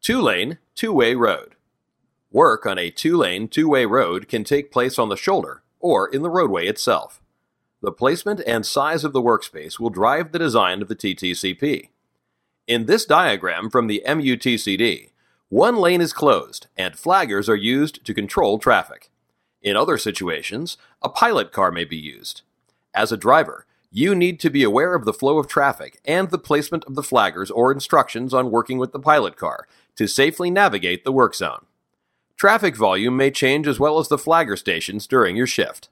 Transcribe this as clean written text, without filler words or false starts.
Two-lane, two-way road. Work on a two-lane, two-way road can take place on the shoulder or in the roadway itself. The placement and size of the workspace will drive the design of the TTCP. In this diagram from the MUTCD, one lane is closed and flaggers are used to control traffic. In other situations, a pilot car may be used. As a driver, you need to be aware of the flow of traffic and the placement of the flaggers or instructions on working with the pilot car to safely navigate the work zone. Traffic volume may change as well as the flagger stations during your shift.